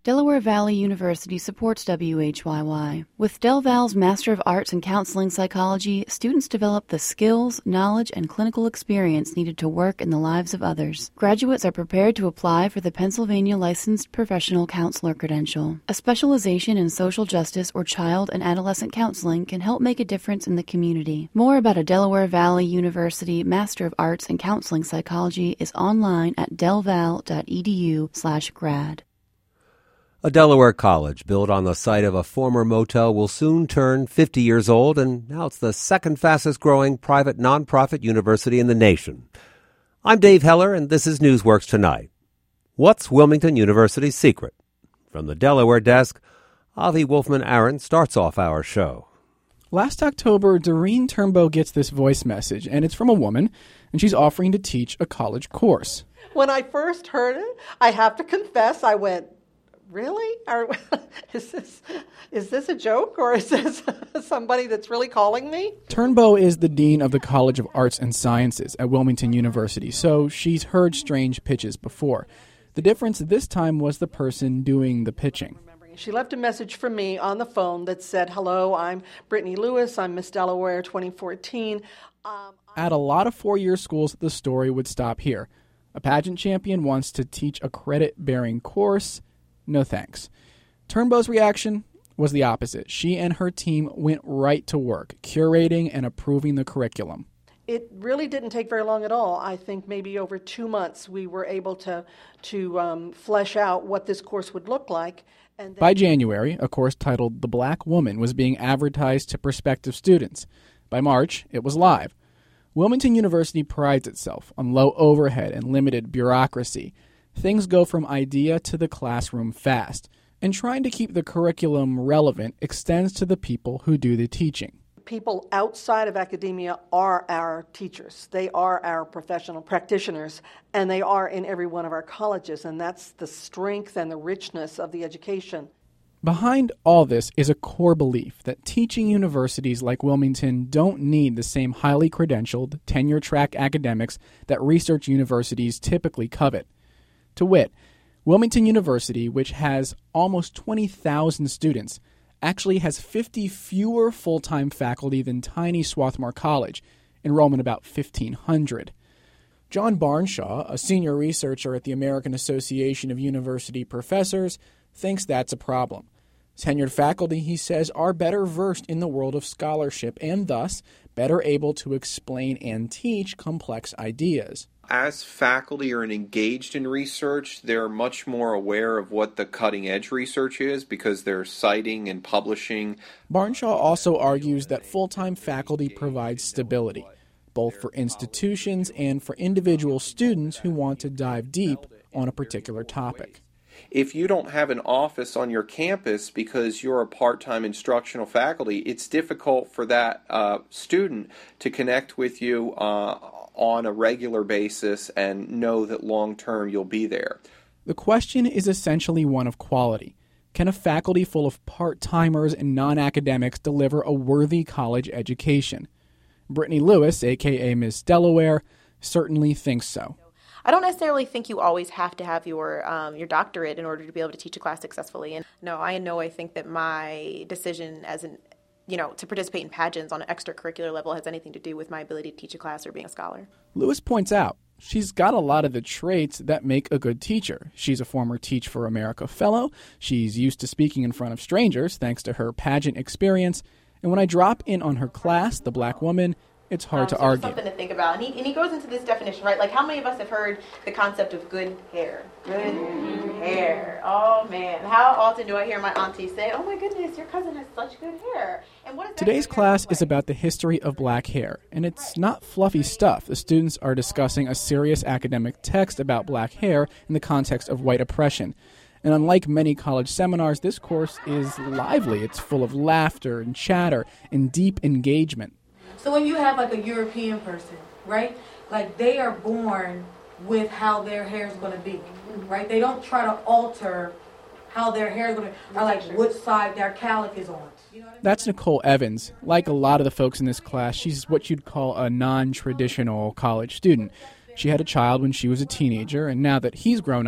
Delaware Valley University supports WHYY. With Del Val's Master of Arts in Counseling Psychology, students develop the skills, knowledge, and clinical experience needed to work in the lives of others. Graduates are prepared to apply for the Pennsylvania Licensed Professional Counselor credential. A specialization in social justice or child and adolescent counseling can help make a difference in the community. More about a Delaware Valley University Master of Arts in Counseling Psychology is online at delval.edu/grad. A Delaware college built on the site of a former motel will soon turn 50 years old, and now it's the second fastest growing private nonprofit university in the nation. I'm Dave Heller, and this is Newsworks Tonight. What's Wilmington University's secret? From the Delaware desk, Avi Wolfman-Aaron starts off our show. Last October, Doreen Turnbow gets this voice message, and it's from a woman, and she's offering to teach a college course. When I first heard it, I have to confess, I went, really? Is this a joke, or is this somebody that's really calling me? Turnbow is the dean of the College of Arts and Sciences at Wilmington University, so she's heard strange pitches before. The difference this time was the person doing the pitching. She left a message for me on the phone that said, "Hello, I'm Brittany Lewis. I'm Miss Delaware 2014. At a lot of four-year schools, the story would stop here. A pageant champion wants to teach a credit-bearing course. No thanks. Turnbow's reaction was the opposite. She and her team went right to work, curating and approving the curriculum. It really didn't take very long at all. I think maybe over 2 months we were able to flesh out what this course would look like. And by January, a course titled The Black Woman was being advertised to prospective students. By March, it was live. Wilmington University prides itself on low overhead and limited bureaucracy. Things go from idea to the classroom fast, and trying to keep the curriculum relevant extends to the people who do the teaching. People outside of academia are our teachers. They are our professional practitioners, and they are in every one of our colleges, and that's the strength and the richness of the education. Behind all this is a core belief that teaching universities like Wilmington don't need the same highly credentialed, tenure-track academics that research universities typically covet. To wit, Wilmington University, which has almost 20,000 students, actually has 50 fewer full-time faculty than tiny Swarthmore College, enrollment about 1,500. John Barnshaw, a senior researcher at the American Association of University Professors, thinks that's a problem. Tenured faculty, he says, are better versed in the world of scholarship and thus better able to explain and teach complex ideas. As faculty are engaged in research, they're much more aware of what the cutting-edge research is because they're citing and publishing. Barnshaw also argues that full-time faculty provides stability, both for institutions and for individual students who want to dive deep on a particular topic. If you don't have an office on your campus because you're a part-time instructional faculty, it's difficult for that student to connect with you on a regular basis and know that long-term you'll be there. The question is essentially one of quality. Can a faculty full of part-timers and non-academics deliver a worthy college education? Brittany Lewis, a.k.a. Miss Delaware, certainly thinks so. I don't necessarily think you always have to have your doctorate in order to be able to teach a class successfully. And I think that my decision to participate in pageants on an extracurricular level has anything to do with my ability to teach a class or being a scholar. Lewis points out she's got a lot of the traits that make a good teacher. She's a former Teach for America fellow. She's used to speaking in front of strangers thanks to her pageant experience. And when I drop in on her class, The Black Woman, it's hard to argue. Something to think about. And he goes into this definition, right? Like, how many of us have heard the concept of good hair? Good hair. Oh, man. How often do I hear my auntie say, "Oh, my goodness, your cousin has such good hair"? And what is Today's class is about the history of black hair, and it's not fluffy stuff. The students are discussing a serious academic text about black hair in the context of white oppression. And unlike many college seminars, this course is lively. It's full of laughter and chatter and deep engagement. So when you have like a European person, right? Like they are born with how their hair is going to be, right? They don't try to alter how their hair is going to be, or like what side their calic is on. You know what I mean? That's Nicole Evans. Like a lot of the folks in this class, she's what you'd call a non-traditional college student. She had a child when she was a teenager, and now that he's grown up,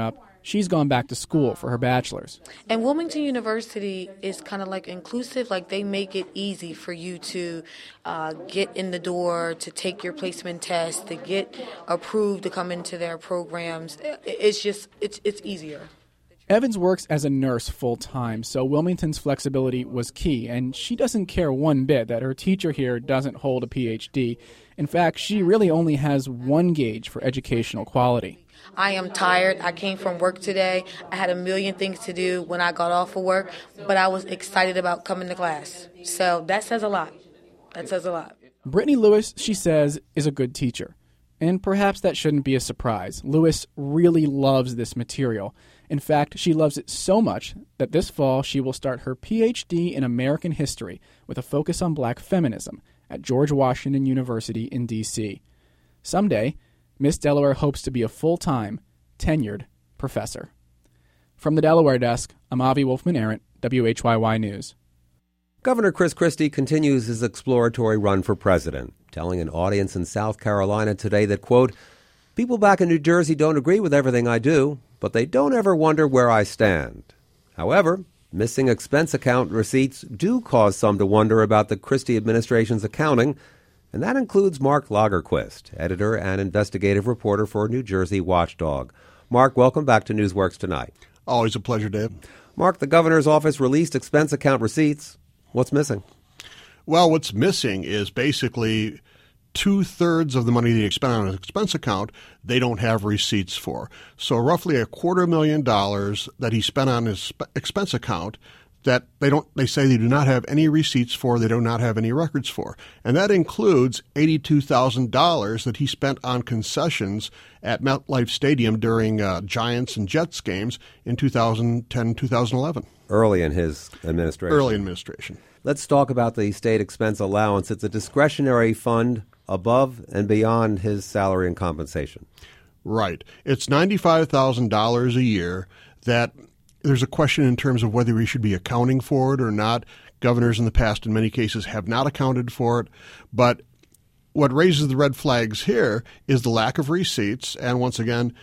She's gone back to school for her bachelor's. And Wilmington University is kind of like inclusive, like they make it easy for you to get in the door, to take your placement test, to get approved to come into their programs. It's easier. Evans works as a nurse full-time, so Wilmington's flexibility was key, and she doesn't care one bit that her teacher here doesn't hold a PhD. In fact, she really only has one gauge for educational quality. I am tired. I came from work today. I had a million things to do when I got off of work, but I was excited about coming to class. So that says a lot. That says a lot. Brittany Lewis, she says, is a good teacher. And perhaps that shouldn't be a surprise. Lewis really loves this material. In fact, she loves it so much that this fall she will start her PhD in American history with a focus on black feminism at George Washington University in D.C. Someday, Miss Delaware hopes to be a full-time, tenured professor. From the Delaware desk, I'm Avi Wolfman-Arent, WHYY News. Governor Chris Christie continues his exploratory run for president, telling an audience in South Carolina today that, quote, "People back in New Jersey don't agree with everything I do, but they don't ever wonder where I stand." However, missing expense account receipts do cause some to wonder about the Christie administration's accounting, and that includes Mark Lagerquist, editor and investigative reporter for New Jersey Watchdog. Mark, welcome back to Newsworks Tonight. Always a pleasure, Dave. Mark, the governor's office released expense account receipts. What's missing? Well, what's missing is basically 2/3 of the money they spent on an expense account, they don't have receipts for. So roughly $250,000 that he spent on his expense account that they say they do not have any receipts for, they do not have any records for. And that includes $82,000 that he spent on concessions at MetLife Stadium during Giants and Jets games in 2010-2011. Early in his administration. Early administration. Let's talk about the state expense allowance. It's a discretionary fund above and beyond his salary and compensation. Right. It's $95,000 a year that there's a question in terms of whether we should be accounting for it or not. Governors in the past, in many cases, have not accounted for it. But what raises the red flags here is the lack of receipts. And once again,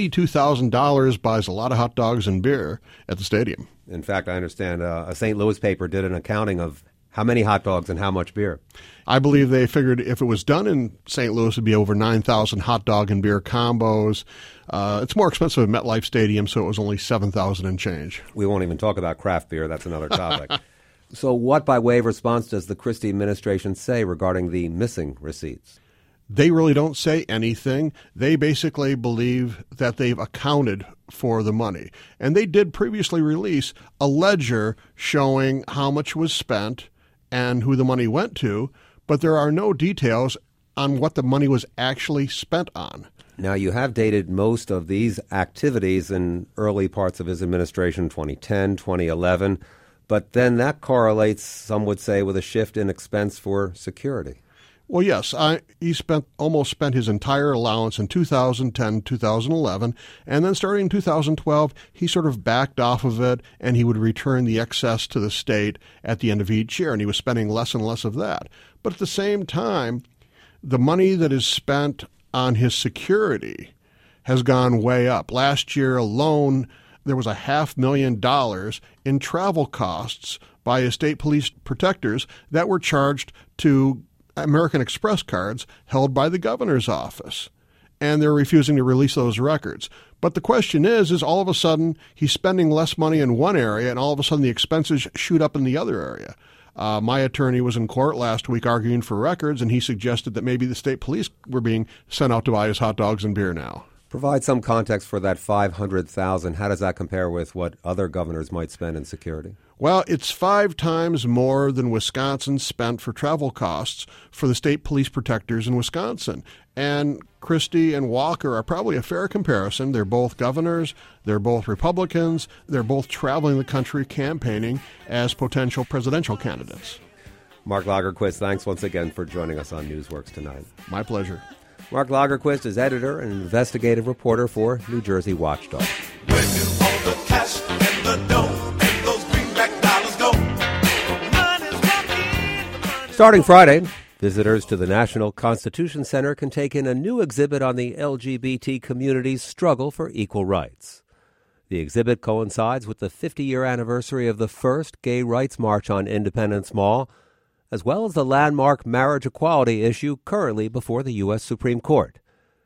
$82,000 buys a lot of hot dogs and beer at the stadium. In fact, I understand a St. Louis paper did an accounting of how many hot dogs and how much beer. I believe they figured if it was done in St. Louis, it would be over 9,000 hot dog and beer combos. It's more expensive at MetLife Stadium, so it was only $7,000 and change. We won't even talk about craft beer. That's another topic. So what, by way of response, does the Christie administration say regarding the missing receipts? They really don't say anything. They basically believe that they've accounted for the money. And they did previously release a ledger showing how much was spent and who the money went to, but there are no details on what the money was actually spent on. Now, you have dated most of these activities in early parts of his administration, 2010, 2011, but then that correlates, some would say, with a shift in expense for security. Well, yes, he almost spent his entire allowance in 2010, 2011, and then starting in 2012, he sort of backed off of it, and he would return the excess to the state at the end of each year, and he was spending less and less of that. But at the same time, the money that is spent on his security has gone way up. Last year alone, there was $500,000 in travel costs by his state police protectors that were charged to American Express cards held by the governor's office, and they're refusing to release those records. But the question is all of a sudden he's spending less money in one area, and all of a sudden the expenses shoot up in the other area. My attorney was in court last week arguing for records, and he suggested that maybe the state police were being sent out to buy his hot dogs and beer now. Provide some context for that $500,000. How does that compare with what other governors might spend in security? Well, it's 5 times more than Wisconsin spent for travel costs for the state police protectors in Wisconsin. And Christie and Walker are probably a fair comparison. They're both governors. They're both Republicans. They're both traveling the country campaigning as potential presidential candidates. Mark Lagerquist, thanks once again for joining us on Newsworks Tonight. My pleasure. Mark Lagerquist is editor and investigative reporter for New Jersey Watchdog. Starting Friday, visitors to the National Constitution Center can take in a new exhibit on the LGBT community's struggle for equal rights. The exhibit coincides with the 50-year anniversary of the first Gay Rights March on Independence Mall, as well as the landmark marriage equality issue currently before the U.S. Supreme Court.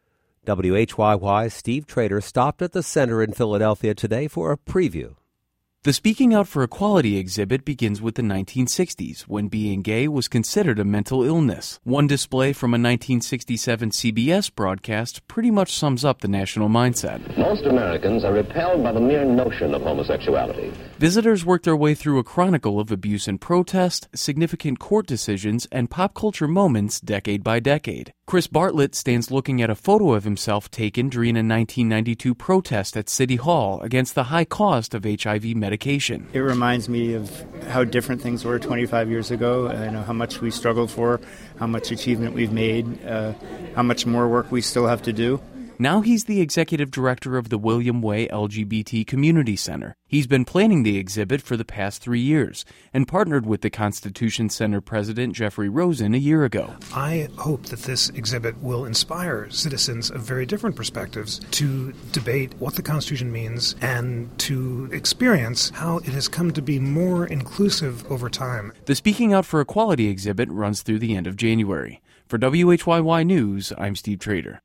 WHYY's Steve Trader stopped at the center in Philadelphia today for a preview. The Speaking Out for Equality exhibit begins with the 1960s, when being gay was considered a mental illness. One display from a 1967 CBS broadcast pretty much sums up the national mindset. Most Americans are repelled by the mere notion of homosexuality. Visitors work their way through a chronicle of abuse and protest, significant court decisions, and pop culture moments decade by decade. Chris Bartlett stands looking at a photo of himself taken during a 1992 protest at City Hall against the high cost of HIV medication. It reminds me of how different things were 25 years ago, how much we struggled for, how much achievement we've made, how much more work we still have to do. Now he's the executive director of the William Way LGBT Community Center. He's been planning the exhibit for the past 3 years and partnered with the Constitution Center president Jeffrey Rosen a year ago. I hope that this exhibit will inspire citizens of very different perspectives to debate what the Constitution means and to experience how it has come to be more inclusive over time. The Speaking Out for Equality exhibit runs through the end of January. For WHYY News, I'm Steve Trader.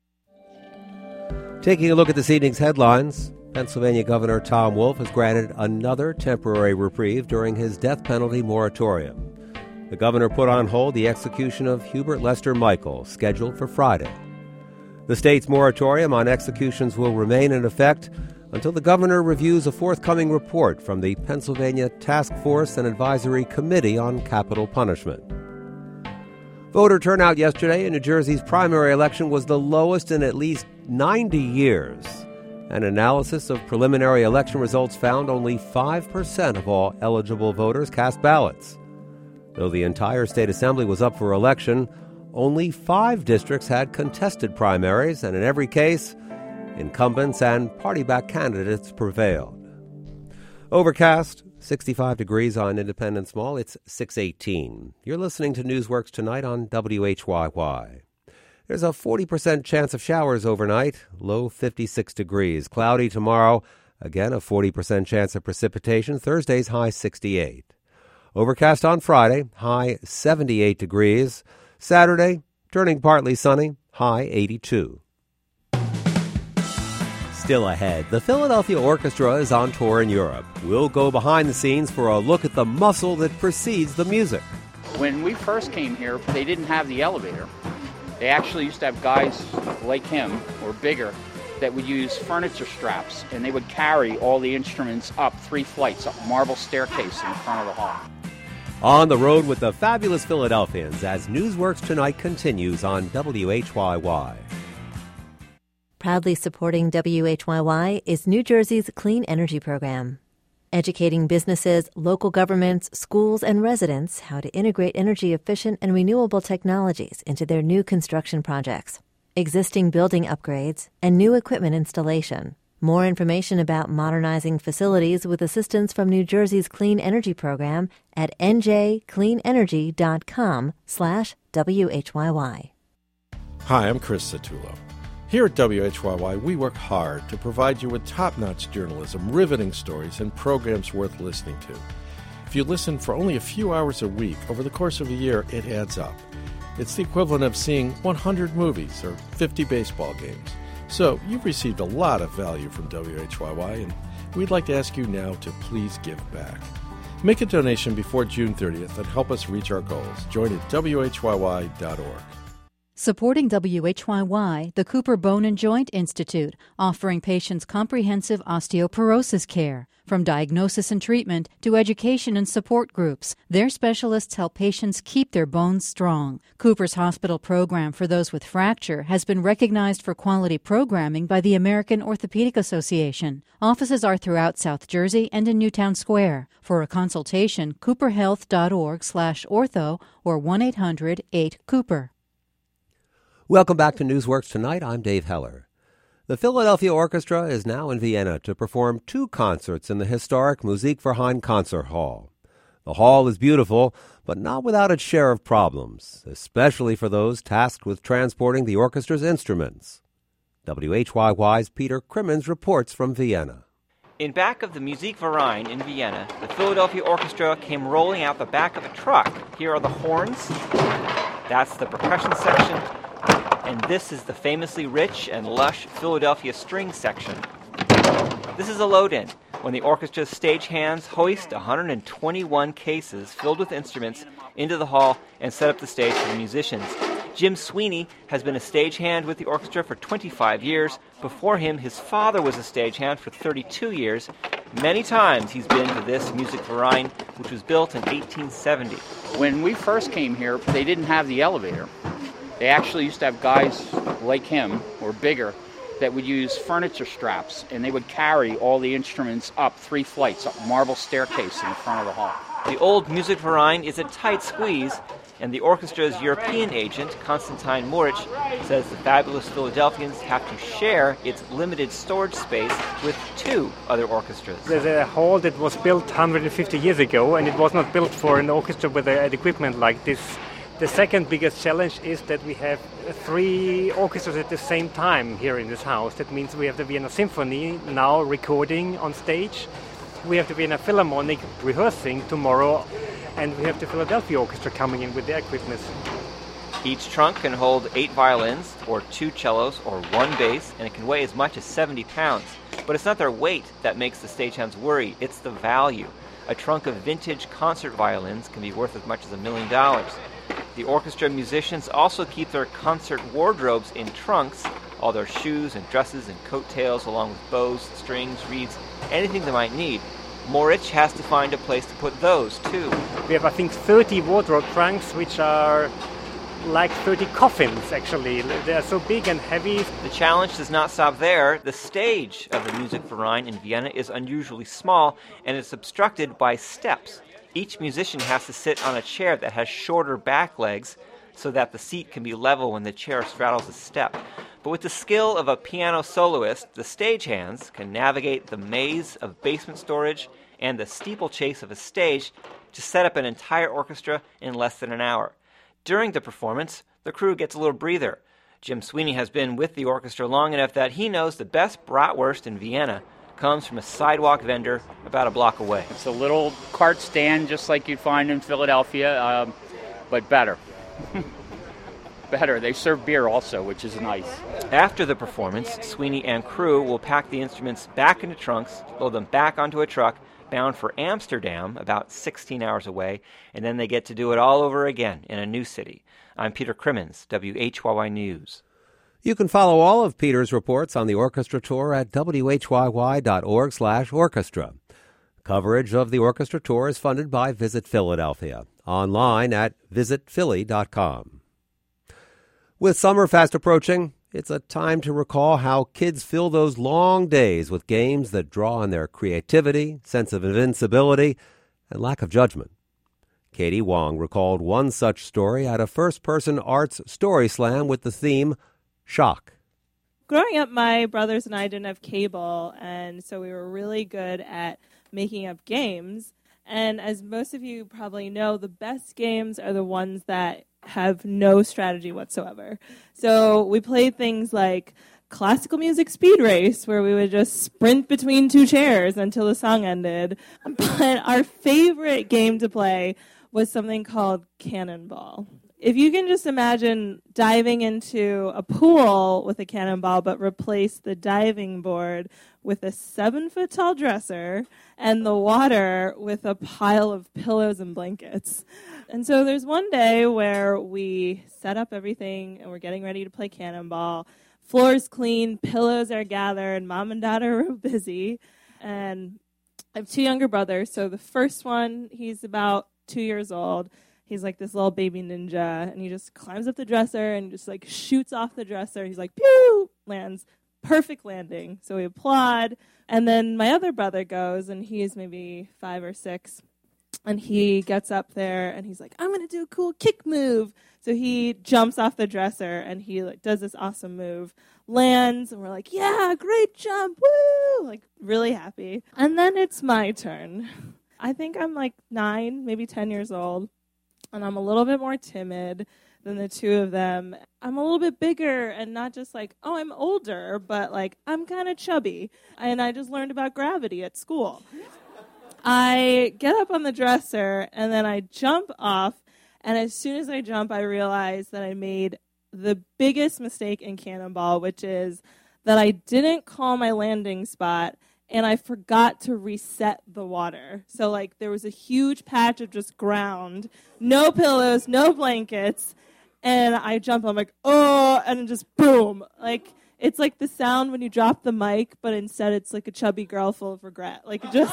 Taking a look at this evening's headlines, Pennsylvania Governor Tom Wolf has granted another temporary reprieve during his death penalty moratorium. The governor put on hold the execution of Hubert Lester Michael, scheduled for Friday. The state's moratorium on executions will remain in effect until the governor reviews a forthcoming report from the Pennsylvania Task Force and Advisory Committee on Capital Punishment. Voter turnout yesterday in New Jersey's primary election was the lowest in at least 90 years. An analysis of preliminary election results found only 5% of all eligible voters cast ballots. Though the entire state assembly was up for election, only 5 districts had contested primaries, and in every case, incumbents and party-backed candidates prevailed. Overcast, 65 degrees on Independence Mall. It's 6:18. You're listening to Newsworks Tonight on WHYY. There's a 40% chance of showers overnight, low 56 degrees. Cloudy tomorrow, again a 40% chance of precipitation. Thursday's high 68. Overcast on Friday, high 78 degrees. Saturday, turning partly sunny, high 82. Still ahead, the Philadelphia Orchestra is on tour in Europe. We'll go behind the scenes for a look at the muscle that precedes the music. When we first came here, they didn't have the elevator. They actually used to have guys like him, or bigger, that would use furniture straps, and they would carry all the instruments up 3 flights, up a marble staircase in front of the hall. On the road with the fabulous Philadelphians as Newsworks Tonight continues on WHYY. Proudly supporting WHYY is New Jersey's Clean Energy Program, educating businesses, local governments, schools, and residents how to integrate energy-efficient and renewable technologies into their new construction projects, existing building upgrades, and new equipment installation. More information about modernizing facilities with assistance from New Jersey's Clean Energy Program at njcleanenergy.com/WHYY. Hi, I'm Chris Satullo. Here at WHYY, we work hard to provide you with top-notch journalism, riveting stories, and programs worth listening to. If you listen for only a few hours a week over the course of a year, it adds up. It's the equivalent of seeing 100 movies or 50 baseball games. So you've received a lot of value from WHYY, and we'd like to ask you now to please give back. Make a donation before June 30th and help us reach our goals. Join at WHYY.org. Supporting WHYY, the Cooper Bone and Joint Institute, offering patients comprehensive osteoporosis care. From diagnosis and treatment to education and support groups, their specialists help patients keep their bones strong. Cooper's hospital program for those with fracture has been recognized for quality programming by the American Orthopedic Association. Offices are throughout South Jersey and in Newtown Square. For a consultation, cooperhealth.org/ortho or 1-800-8-COOPER. Welcome back to Newsworks Tonight. I'm Dave Heller. The Philadelphia Orchestra is now in Vienna to perform 2 concerts in the historic Musikverein Concert Hall. The hall is beautiful, but not without its share of problems, especially for those tasked with transporting the orchestra's instruments. WHYY's Peter Crimmins reports from Vienna. In back of the Musikverein in Vienna, the Philadelphia Orchestra came rolling out the back of a truck. Here are the horns. That's the percussion section. And this is the famously rich and lush Philadelphia string section. This is a load-in, when the orchestra's stagehands hoist 121 cases filled with instruments into the hall and set up the stage for the musicians. Jim Sweeney has been a stagehand with the orchestra for 25 years. Before him, his father was a stagehand for 32 years. Many times he's been to this Musikverein, which was built in 1870. When we first came here, they didn't have the elevator. They actually used to have guys like him, or bigger, that would use furniture straps, and they would carry all the instruments up 3 flights, up a marble staircase in the front of the hall. The old Musikverein is a tight squeeze, and the orchestra's European agent, Konstantin Moritz, says the fabulous Philadelphians have to share its limited storage space with 2 other orchestras. There's a hall that was built 150 years ago, and it was not built for an orchestra with equipment like this. The second biggest challenge is that we have 3 orchestras at the same time here in this house. That means we have the Vienna Symphony now recording on stage. We have the Vienna Philharmonic rehearsing tomorrow, and we have the Philadelphia Orchestra coming in with their equipment. Each trunk can hold 8 violins, or 2 cellos, or 1 bass, and it can weigh as much as 70 pounds. But it's not their weight that makes the stagehands worry, it's the value. A trunk of vintage concert violins can be worth as much as $1 million. The orchestra musicians also keep their concert wardrobes in trunks, all their shoes and dresses and coattails, along with bows, strings, reeds, anything they might need. Moritz has to find a place to put those, too. We have, I think, 30 wardrobe trunks, which are like 30 coffins, actually. They are so big and heavy. The challenge does not stop there. The stage of the Musikverein in Vienna is unusually small, and it's obstructed by steps. Each musician has to sit on a chair that has shorter back legs so that the seat can be level when the chair straddles a step. But with the skill of a piano soloist, the stagehands can navigate the maze of basement storage and the steeplechase of a stage to set up an entire orchestra in less than an hour. During the performance, the crew gets a little breather. Jim Sweeney has been with the orchestra long enough that he knows the best bratwurst in Vienna comes from a sidewalk vendor about a block away. It's a little cart stand just like you'd find in Philadelphia, but better. Better. They serve beer also, which is nice. After the performance, Sweeney and crew will pack the instruments back into trunks, load them back onto a truck, bound for Amsterdam, about 16 hours away, and then they get to do it all over again in a new city. I'm Peter Crimmins, WHYY News. You can follow all of Peter's reports on the orchestra tour at whyy.org/orchestra. Coverage of the orchestra tour is funded by Visit Philadelphia, online at visitphilly.com. With summer fast approaching, it's a time to recall how kids fill those long days with games that draw on their creativity, sense of invincibility, and lack of judgment. Katie Wong recalled one such story at a first-person arts story slam with the theme Shock. Growing up, my brothers and I didn't have cable, and so we were really good at making up games. And as most of you probably know, the best games are the ones that have no strategy whatsoever. So we played things like classical music speed race, where we would just sprint between 2 chairs until the song ended. But our favorite game to play was something called Cannonball. If you can just imagine diving into a pool with a cannonball, but replace the diving board with a 7-foot-tall dresser and the water with a pile of pillows and blankets. And so there's one day where we set up everything and we're getting ready to play Cannonball. Floor's clean, pillows are gathered, Mom and Dad are busy. And I have 2 younger brothers. So the first one, he's about 2 years old. He's like this little baby ninja, and he just climbs up the dresser and just like shoots off the dresser. He's like, pew, lands, perfect landing. So we applaud. And then my other brother goes, and he's maybe 5 or 6, and he gets up there and he's like, I'm going to do a cool kick move. So he jumps off the dresser and he like does this awesome move, lands, and we're like, yeah, great jump, woo, like really happy. And then it's my turn. I think I'm like 9, maybe 10 years old. And I'm a little bit more timid than the two of them. I'm a little bit bigger and not just like, oh, I'm older, but like I'm kind of chubby. And I just learned about gravity at school. I get up on the dresser and then I jump off. And as soon as I jump, I realize that I made the biggest mistake in Cannonball, which is that I didn't call my landing spot and I forgot to reset the water. So, like, there was a huge patch of just ground, no pillows, no blankets, and I jump, I'm like, oh, and just boom. Like, it's like the sound when you drop the mic, but instead it's like a chubby girl full of regret. Like, just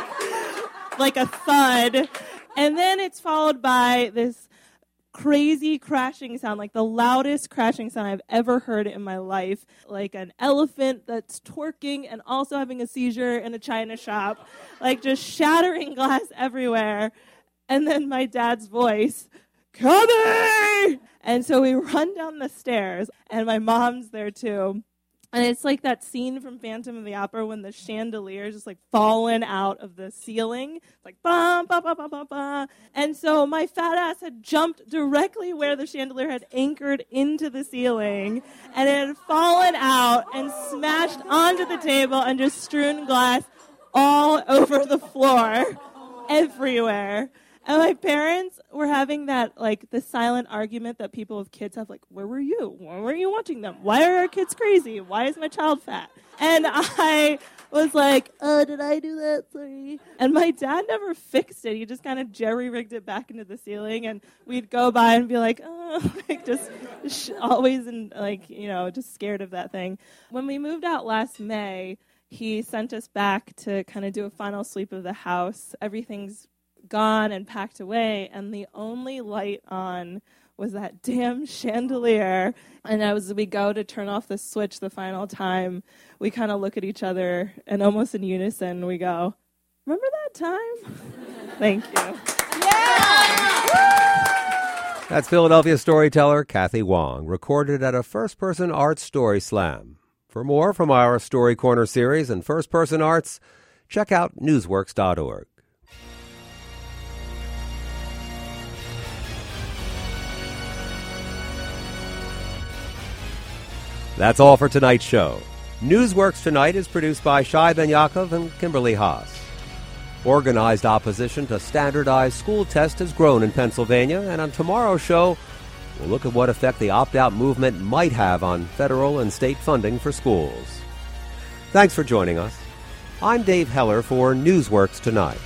like a thud. And then it's followed by this crazy crashing sound, like the loudest crashing sound I've ever heard in my life, like an elephant that's twerking and also having a seizure in a china shop, like just shattering glass everywhere. And then my dad's voice, "Cubby!" And so we run down the stairs, and my mom's there too. And it's like that scene from Phantom of the Opera when the chandelier is just like falling out of the ceiling. It's like, bum, ba, ba, ba, ba, ba. And so my fat ass had jumped directly where the chandelier had anchored into the ceiling. And it had fallen out and smashed onto the table and just strewn glass all over the floor, everywhere. And my parents were having that, like, the silent argument that people with kids have, like, where were you? Why weren't you watching them? Why are our kids crazy? Why is my child fat? And I was like, oh, did I do that? Sorry. And my dad never fixed it. He just kind of jerry-rigged it back into the ceiling, and we'd go by and be like, oh, like, just always, like, you know, just scared of that thing. When we moved out last May, he sent us back to kind of do a final sweep of the house. Everything's gone and packed away, and the only light on was that damn chandelier. And as we go to turn off the switch the final time, we kind of look at each other, and almost in unison we go, remember that time? Thank you. Yeah! That's Philadelphia storyteller Kathy Wong, recorded at a first-person art story slam. For more from our Story Corner series and first-person arts, check out newsworks.org. That's all for tonight's show. Newsworks Tonight is produced by Shai Ben Yaakov and Kimberly Haas. Organized opposition to standardized school tests has grown in Pennsylvania, and on tomorrow's show, we'll look at what effect the opt-out movement might have on federal and state funding for schools. Thanks for joining us. I'm Dave Heller for Newsworks Tonight.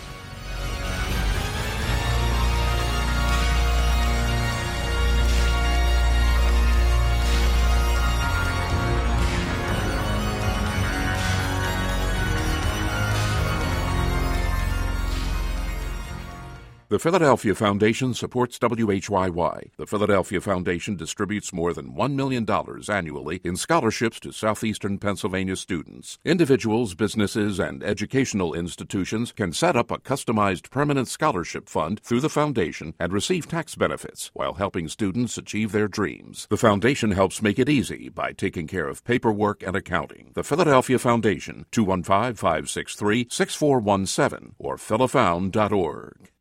The Philadelphia Foundation supports WHYY. The Philadelphia Foundation distributes more than $1 million annually in scholarships to southeastern Pennsylvania students. Individuals, businesses, and educational institutions can set up a customized permanent scholarship fund through the foundation and receive tax benefits while helping students achieve their dreams. The foundation helps make it easy by taking care of paperwork and accounting. The Philadelphia Foundation, 215-563-6417 or philafound.org.